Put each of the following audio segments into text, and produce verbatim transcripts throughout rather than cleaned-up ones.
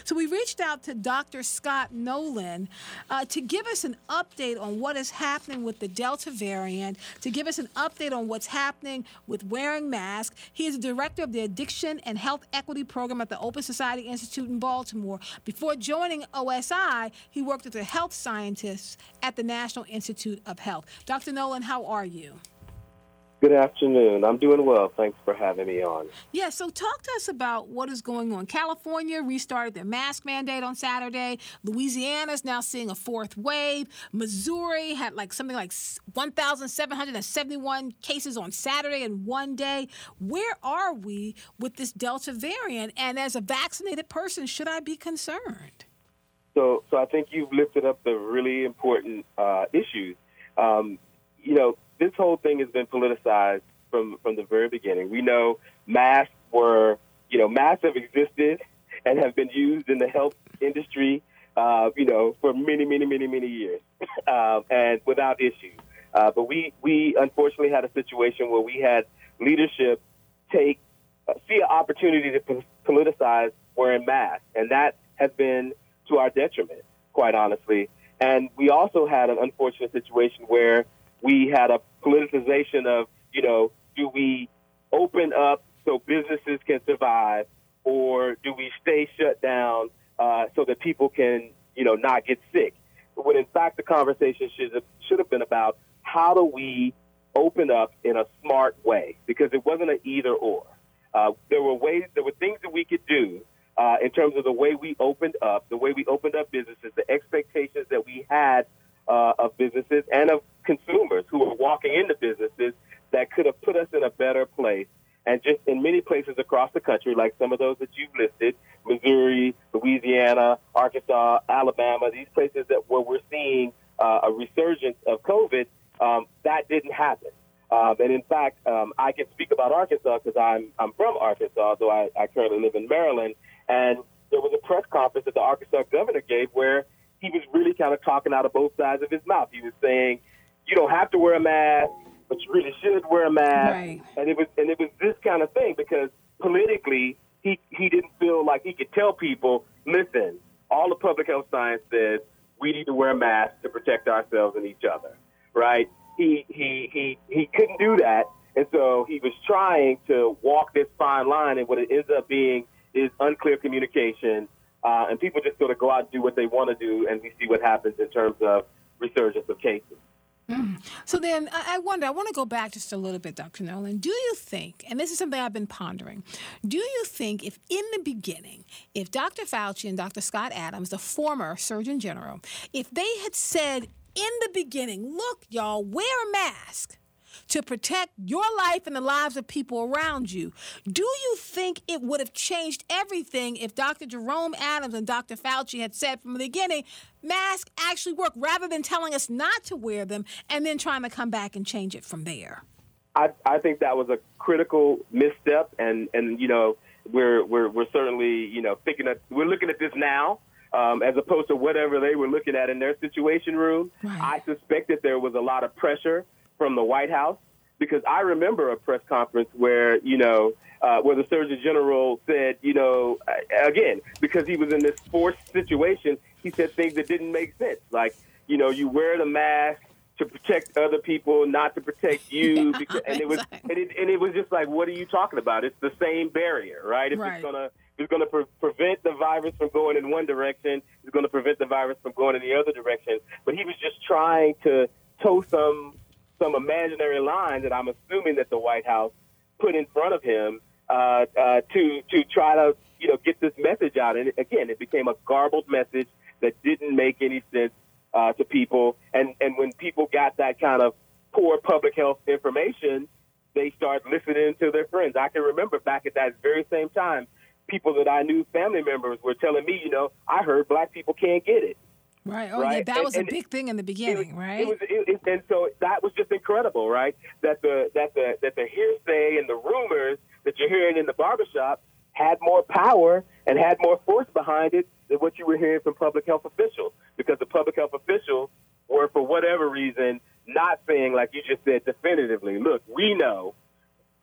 So we reached out to Doctor Scott Nolen uh, to give us an update on what is happening with the Delta variant, to give us an update on what's happening with wearing masks. He is the director of the Addiction and Health Equity Program at the Open Society Institute in Baltimore. Before joining O S I, he worked as a health scientist at the National Institute of Health. Doctor Nolen, how are you? Good afternoon. I'm doing well. Thanks for having me on. Yeah, so talk to us about what is going on. California restarted their mask mandate on Saturday. Louisiana is now seeing a fourth wave. Missouri had like something like one thousand seven hundred seventy-one cases on Saturday in one day. Where are we with this Delta variant? And as a vaccinated person, should I be concerned? So, so I think you've lifted up the really important uh, issues. Um, you know, this whole thing has been politicized from, from the very beginning. We know masks were, you know, masks have existed and have been used in the health industry, uh, you know, for many, many, many, many years, uh, and without issue. Uh, but we, we unfortunately had a situation where we had leadership take, uh, see an opportunity to p- politicize wearing masks, and that has been to our detriment, quite honestly. And we also had an unfortunate situation where we had a politicization of, you know, do we open up so businesses can survive, or do we stay shut down uh, so that people can, you know, not get sick? When in fact the conversation should have, should have been about how do we open up in a smart way, because it wasn't an either or. Uh, there were ways, there were things that we could do uh, in terms of the way we opened up, the way we opened up businesses, the expectations that we had uh, of businesses and of consumers who are walking into businesses that could have put us in a better place. And just in many places across the country, like some of those that you've listed, Missouri, Louisiana, Arkansas, Alabama, these places that where we're seeing uh, a resurgence of COVID, um, that didn't happen. Um, and in fact, um, I can speak about Arkansas because I'm I'm from Arkansas, though I, I currently live in Maryland. And there was a press conference that the Arkansas governor gave where he was really kind of talking out of both sides of his mouth. He was saying, you don't have to wear a mask, but you really should wear a mask. Right. And it was and it was this kind of thing because politically he, he didn't feel like he could tell people, listen, all the public health science says we need to wear a mask to protect ourselves and each other, right? He he he he couldn't do that, and so he was trying to walk this fine line, and what it ends up being is unclear communication, uh, and people just sort of go out and do what they want to do, and we see what happens in terms of resurgence of cases. Mm. So then I wonder, I want to go back just a little bit, Doctor Nolen. Do you think, and this is something I've been pondering, do you think if in the beginning, if Doctor Fauci and Doctor Scott Adams, the former Surgeon General, if they had said in the beginning, look, y'all, wear a mask to protect your life and the lives of people around you, do you think it would have changed everything if Doctor Jerome Adams and Doctor Fauci had said from the beginning, masks actually work, rather than telling us not to wear them and then trying to come back and change it from there? I, I think that was a critical misstep, and, and you know, we're we're we're certainly, you know, thinking that we're looking at this now. Um, as opposed to whatever they were looking at in their situation room. Right. I suspect that there was a lot of pressure from the White House, because I remember a press conference where, you know, uh, where the Surgeon General said, you know, again, because he was in this forced situation, he said things that didn't make sense. Like, you know, you wear the mask to protect other people, not to protect you. Yeah, because, and, it was, exactly. and, it, and it was just like, what are you talking about? It's the same barrier, right? It's right. just going to It's going to pre- prevent the virus from going in one direction. It's going to prevent the virus from going in the other direction. But he was just trying to toe some some imaginary line that I'm assuming that the White House put in front of him uh, uh, to to try to, you know, get this message out. And again, it became a garbled message that didn't make any sense uh, to people. And and when people got that kind of poor public health information, they start listening to their friends. I can remember back at that very same time, people that I knew, family members, were telling me, you know, I heard black people can't get it. Right. Oh, right? yeah, that and, was and a big thing in the beginning, it was, right? It was, it, it, and so that was just incredible, right? That the that the that the hearsay and the rumors that you're hearing in the barbershop had more power and had more force behind it than what you were hearing from public health officials, because the public health officials were, for whatever reason, not saying, like you just said, definitively, look, we know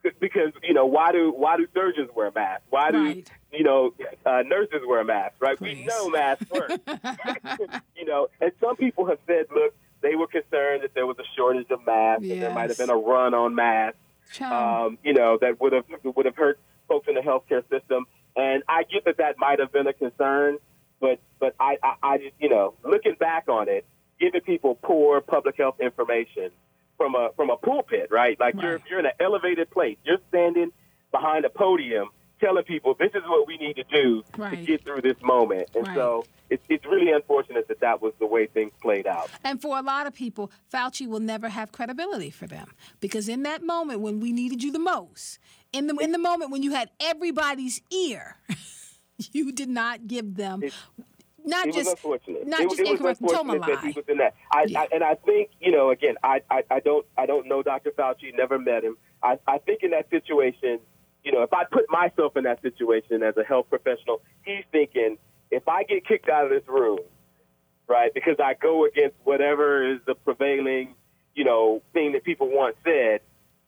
because, you know, why do why do surgeons wear masks? Why do, right. you know, uh, nurses wear masks, right? Please. We know masks work. You know, and some people have said, look, they were concerned that there was a shortage of masks yes. and there might have been a run on masks, Child. um, you know, that would have would have hurt folks in the healthcare system. And I get that that might have been a concern, but but I, I, I just, you know, looking back on it, giving people poor public health information from a from a pulpit, right? Like right. you're you're in an elevated place. You're standing behind a podium telling people this is what we need to do right. to get through this moment. And right. so it's it's really unfortunate that that was the way things played out. And for a lot of people, Fauci will never have credibility for them because in that moment when we needed you the most, in the in the moment when you had everybody's ear, you did not give them. It, Not it just, was unfortunate. not it, just it was incorrect unfortunate that he Tomalai. was in that. I, Yeah. I, and I think, you know, again, I, I, I don't I don't know Doctor Fauci, never met him. I, I think in that situation, you know, if I put myself in that situation as a health professional, he's thinking, if I get kicked out of this room, right, because I go against whatever is the prevailing, you know, thing that people want said,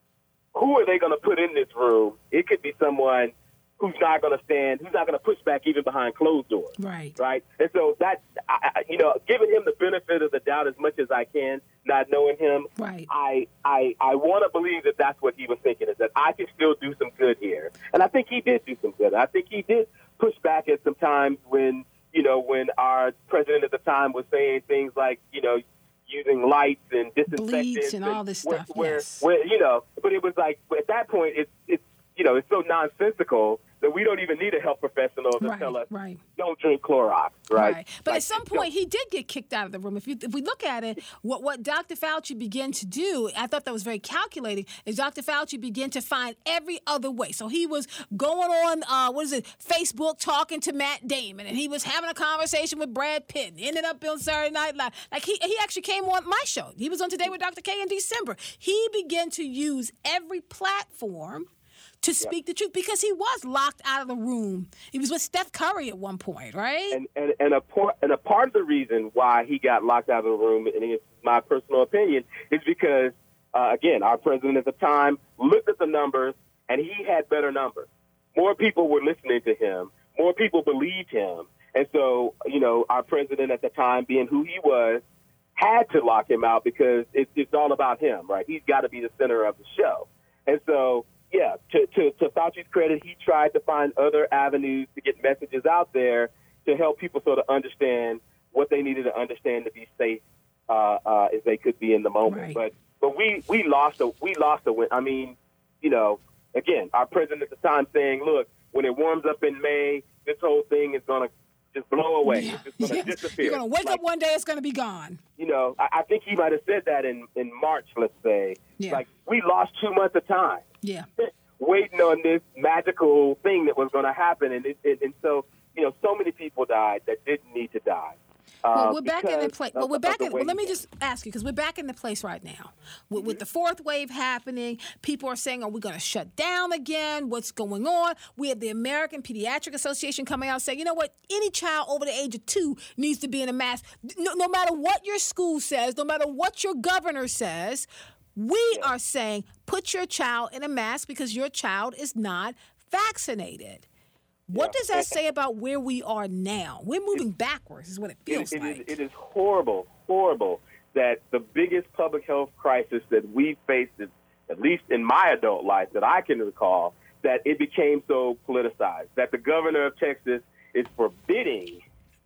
who are they going to put in this room? It could be someone who's not going to stand, who's not going to push back even behind closed doors. Right. Right. And so that's, I, you know, giving him the benefit of the doubt as much as I can, not knowing him, Right. I, I, I want to believe that that's what he was thinking, is that I can still do some good here. And I think he did do some good. I think he did push back at some times when, you know, when our president at the time was saying things like, you know, using lights and disinfectants. Bleach and all this where, stuff, where, yes. where, you know, but it was like, at that point, it's, it's, you know, it's so nonsensical that we don't even need a health professional to Right, tell us, right. don't drink Clorox, right? Right. But Like, at some point, he did get kicked out of the room. If you, if we look at it, what, what Doctor Fauci began to do, I thought that was very calculating, is Doctor Fauci began to find every other way. So he was going on, uh, what is it, Facebook talking to Matt Damon, and he was having a conversation with Brad Pitt, and ended up on Saturday Night Live. Like, he, he actually came on my show. He was on Today with Doctor K in December. He began to use every platform to speak the truth, because he was locked out of the room. He was with Steph Curry at one point, right? And and, and, a, por- and a part of the reason why he got locked out of the room, and it's my personal opinion, is because, uh, again, our president at the time looked at the numbers, and he had better numbers. More people were listening to him. More people believed him. And so, you know, our president at the time, being who he was, had to lock him out because it's, it's all about him, right? He's got to be the center of the show. And so, yeah, to, to, to Fauci's credit, he tried to find other avenues to get messages out there to help people sort of understand what they needed to understand to be safe uh, uh, as they could be in the moment. Right. But but we, we lost a we lost a win. I mean, you know, again, our president at the time saying, look, when it warms up in May, this whole thing is going to just blow away. Yeah. It's just going to Yes. disappear. You're going to wake Like, up one day, it's going to be gone. You know, I, I think he might have said that in, in March, let's say. Yeah. Like, we lost two months of time. Yeah. Waiting on this magical thing that was going to happen. And, it, it, and so, you know, so many people died that didn't need to die. Well, uh, we're back in the because place. of- Well, we're of back the in. way Well, let me he did. just ask you, because we're back in the place right now with, with the fourth wave happening. People are saying, "Are we going to shut down again? What's going on?" We have the American Pediatric Association coming out saying, "You know what? Any child over the age of two needs to be in a mask. No, no matter what your school says, no matter what your governor says." We are saying, put your child in a mask because your child is not vaccinated. What Yeah. does that say about where we are now? We're moving backwards, is what it feels it, it like. is, it is horrible, horrible that the biggest public health crisis that we've faced, at least in my adult life that I can recall, that it became so politicized, that the governor of Texas is forbidding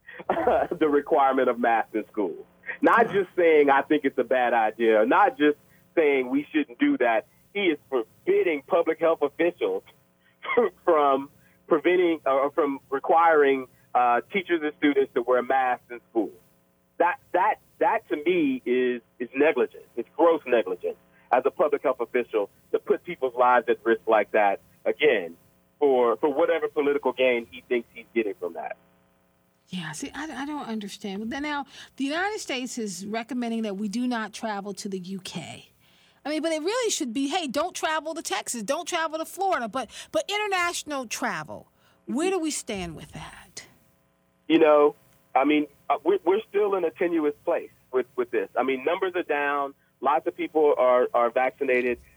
the requirement of masks in schools. Not just saying, I think it's a bad idea, not just saying we shouldn't do that. He is forbidding public health officials from preventing or from requiring uh, teachers and students to wear masks in school. That that that to me is is negligence. It's gross negligence as a public health official to put people's lives at risk like that, again, for for whatever political gain he thinks he's getting from that. Yeah, see, I, I don't understand. But then now, the United States is recommending that we do not travel to the U K. I mean, but it really should be, hey, don't travel to Texas, don't travel to Florida, but but international travel. Where do we stand with that? You know, I mean, uh, we're, we're still in a tenuous place with, with this. I mean, numbers are down. Lots of people are, are vaccinated.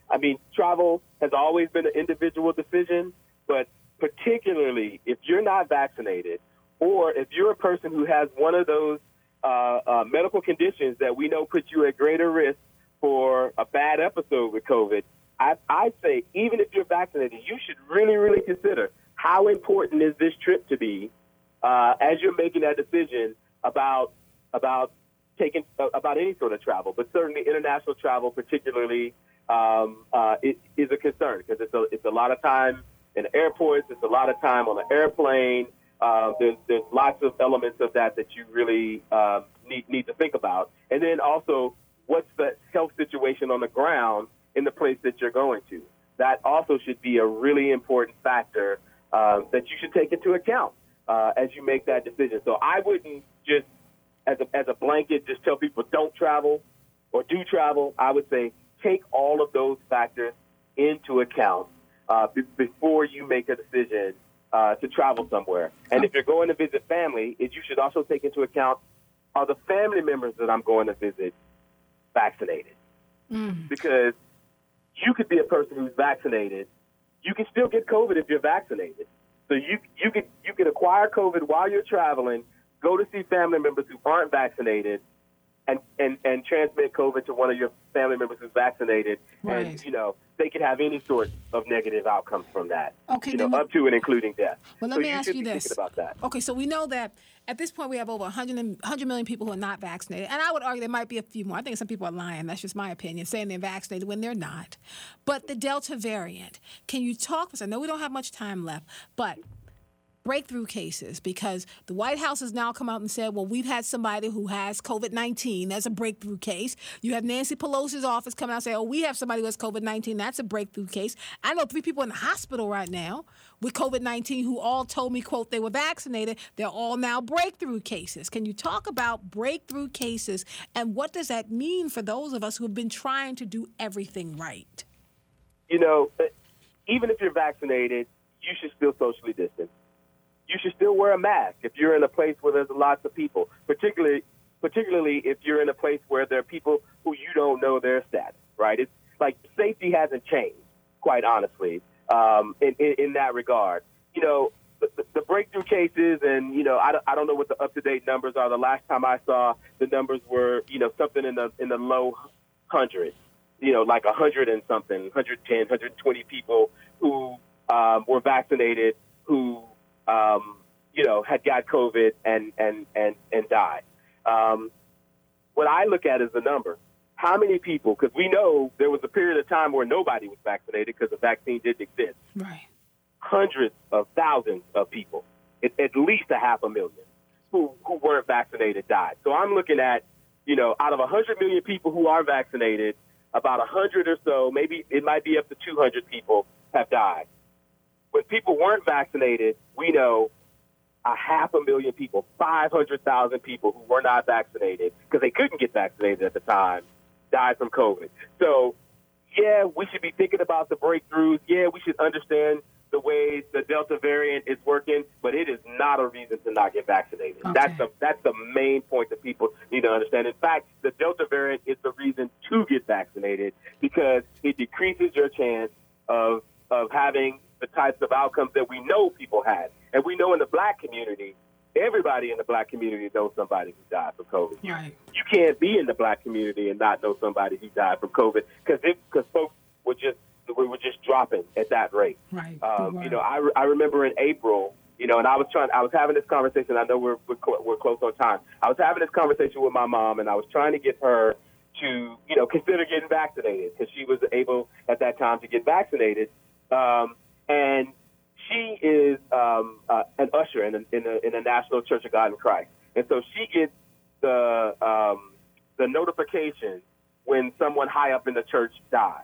I mean, travel has always been an individual decision, but particularly if you're not vaccinated or if you're a person who has one of those uh, uh, medical conditions that we know put you at greater risk for a bad episode with COVID, I, I'd say even if you're vaccinated, you should really, really consider how important is this trip to be uh, as you're making that decision about about taking uh, about any sort of travel, but certainly international travel, particularly, um, uh, it is a concern because it's a it's a lot of time in airports, it's a lot of time on an airplane. Uh, there's there's lots of elements of that that you really uh, need need to think about, and then also what's the health situation on the ground in the place that you're going to. That also should be a really important factor uh, that you should take into account uh, as you make that decision. So I wouldn't just, as a, as a blanket, just tell people don't travel or do travel. I would say take all of those factors into account uh, b- before you make a decision uh, to travel somewhere. And if you're going to visit family, it, you should also take into account, are the family members that I'm going to visit vaccinated? Mm. Because you could be a person who's vaccinated. You can still get COVID if you're vaccinated. So you you could you could acquire COVID while you're traveling, go to see family members who aren't vaccinated, and, and, and transmit COVID to one of your family members who's vaccinated. Right. And, you know, they could have any sort of negative outcomes from that, okay, you know, up to and including death. Well, let so me you ask you this. About that. Okay, so we know that at this point we have over one hundred, one hundred million people who are not vaccinated. And I would argue there might be a few more. I think some people are lying. That's just my opinion, saying they're vaccinated when they're not. But the Delta variant, can you talk? I know we don't have much time left, but breakthrough cases, because the White House has now come out and said, well, we've had somebody who has COVID nineteen. That's a breakthrough case. You have Nancy Pelosi's office come out and say, oh, we have somebody who has COVID nineteen. That's a breakthrough case. I know three people in the hospital right now with COVID nineteen who all told me, quote, they were vaccinated. They're all now breakthrough cases. Can you talk about breakthrough cases and what does that mean for those of us who have been trying to do everything right? You know, even if you're vaccinated, you should still socially distance. You should still wear a mask if you're in a place where there's lots of people, particularly particularly if you're in a place where there are people who you don't know their status, right? It's like safety hasn't changed, quite honestly, um, in, in, in that regard. You know, the, the breakthrough cases and, you know, I don't, I don't know what the up-to-date numbers are. The last time I saw the numbers were, you know, something in the in the low hundreds, you know, like one hundred and something, one hundred ten, one hundred twenty people who um, were vaccinated who, Um, you know, had got COVID and, and, and, and died. Um, what I look at is the number. How many people, because we know there was a period of time where nobody was vaccinated because the vaccine didn't exist. Right. Hundreds of thousands of people, at, at least a half a million, who, who weren't vaccinated died. So I'm looking at, you know, out of one hundred million people who are vaccinated, about one hundred or so, maybe it might be up to two hundred people have died. When people weren't vaccinated, we know a half a million people, five hundred thousand people who were not vaccinated because they couldn't get vaccinated at the time, died from COVID. So, yeah, we should be thinking about the breakthroughs. Yeah, we should understand the ways the Delta variant is working, but it is not a reason to not get vaccinated. Okay. That's the that's the main point that people need to understand. In fact, the Delta variant is the reason to get vaccinated because it decreases your chance of of having the types of outcomes that we know people had. And we know in the black community, everybody in the black community knows somebody who died from COVID. Right. You can't be in the black community and not know somebody who died from COVID because because folks were just we were just dropping at that rate. Right. Um, right. You know, I, I remember in April, you know, and I was trying, I was having this conversation. I know we're we're, cl- we're close on time. I was having this conversation with my mom, and I was trying to get her to, you know, consider getting vaccinated because she was able at that time to get vaccinated. Um, And she is um, uh, an usher in a, in, a, in a National Church of God in Christ. And so she gets the um, the notification when someone high up in the church dies.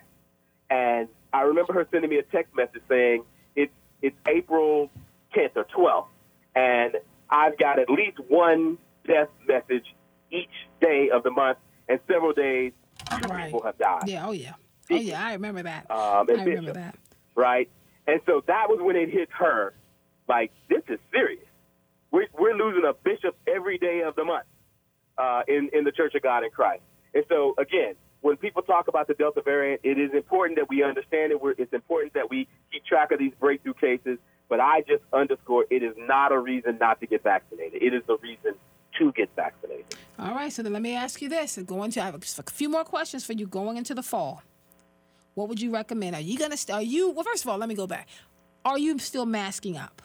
And I remember her sending me a text message saying, it's, it's April tenth or twelfth, and I've got at least one death message each day of the month, and several days two right. people have died. Yeah, oh, yeah. Oh, yeah, I remember that. Um, I remember that. Right? And so that was when it hit her, like, this is serious. We're, we're losing a bishop every day of the month uh, in, in the Church of God in Christ. And so, again, when people talk about the Delta variant, it is important that we understand it. We're, it's important that we keep track of these breakthrough cases. But I just underscore it is not a reason not to get vaccinated. It is a reason to get vaccinated. All right, so then let me ask you this. Going to I have just a few more questions for you going into the fall. What would you recommend? Are you going to, are you, well, first of all, let me go back. Are you still masking up?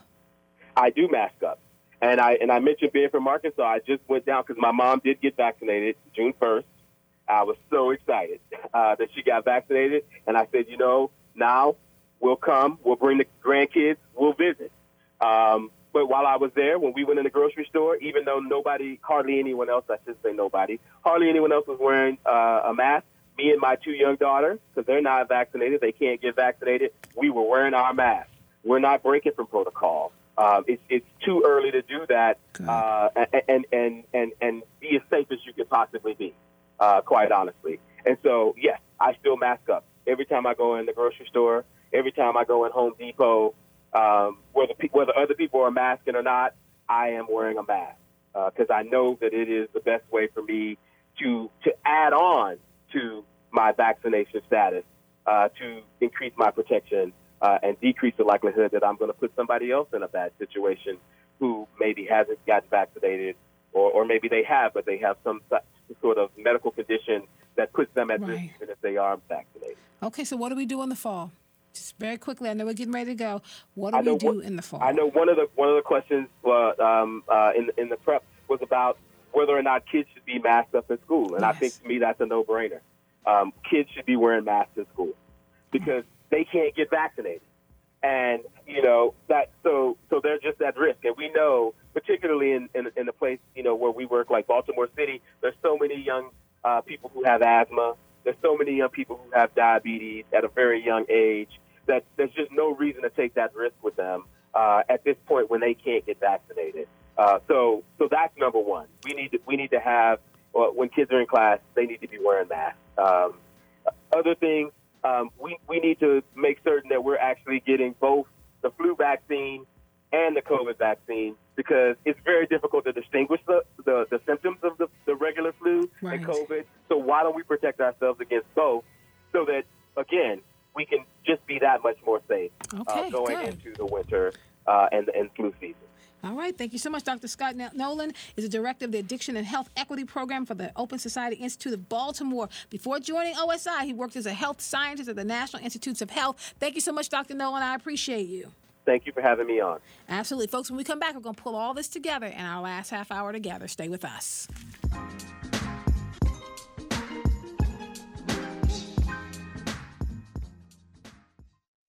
I do mask up. And I and I mentioned being from Arkansas. I just went down because my mom did get vaccinated June first. I was so excited uh, that she got vaccinated. And I said, you know, now we'll come, we'll bring the grandkids, we'll visit. Um, but while I was there, when we went in the grocery store, even though nobody, hardly anyone else, I should say nobody, hardly anyone else was wearing uh, a mask, me and my two young daughters, because they're not vaccinated, they can't get vaccinated, we were wearing our masks. We're not breaking from protocol. Um, it's it's too early to do that uh, and, and, and, and be as safe as you could possibly be, uh, quite honestly. And so, yes, I still mask up. Every time I go in the grocery store, every time I go in Home Depot, um, whether, pe- whether other people are masking or not, I am wearing a mask because uh, I know that it is the best way for me to to add on to my vaccination status uh, to increase my protection uh, and decrease the likelihood that I'm going to put somebody else in a bad situation who maybe hasn't gotten vaccinated or, or maybe they have, but they have some sort of medical condition that puts them at risk Right. even if they are vaccinated. Okay, so what do we do in the fall? Just very quickly, I know we're getting ready to go. What do I know we do one- in the fall? I know one of the one of the questions uh, um, uh, in in the prep was about whether or not kids should be masked up in school, and I Yes. think to me that's a no-brainer. Um, kids should be wearing masks in school because they can't get vaccinated, and you know that so so they're just at risk. And we know, particularly in in, in the place you know where we work, like Baltimore City, there's so many young uh, people who have asthma. There's so many young people who have diabetes at a very young age that there's just no reason to take that risk with them uh, at this point when they can't get vaccinated. Uh, so, so that's number one. We need to we need to have well, when kids are in class, they need to be wearing masks. Um, other things, um, we we need to make certain that we're actually getting both the flu vaccine and the COVID vaccine because it's very difficult to distinguish the, the, the symptoms of the, the regular flu Right. and COVID. So why don't we protect ourselves against both so that, again, we can just be that much more safe Okay, uh, going good. into the winter uh, and, and flu season. All right. Thank you so much. Doctor Scott Nolan is the director of the Addiction and Health Equity Program for the Open Society Institute of Baltimore. Before joining O S I, he worked as a health scientist at the National Institutes of Health. Thank you so much, Doctor Nolan. I appreciate you. Thank you for having me on. Absolutely. Folks, when we come back, we're going to pull all this together in our last half hour together. Stay with us.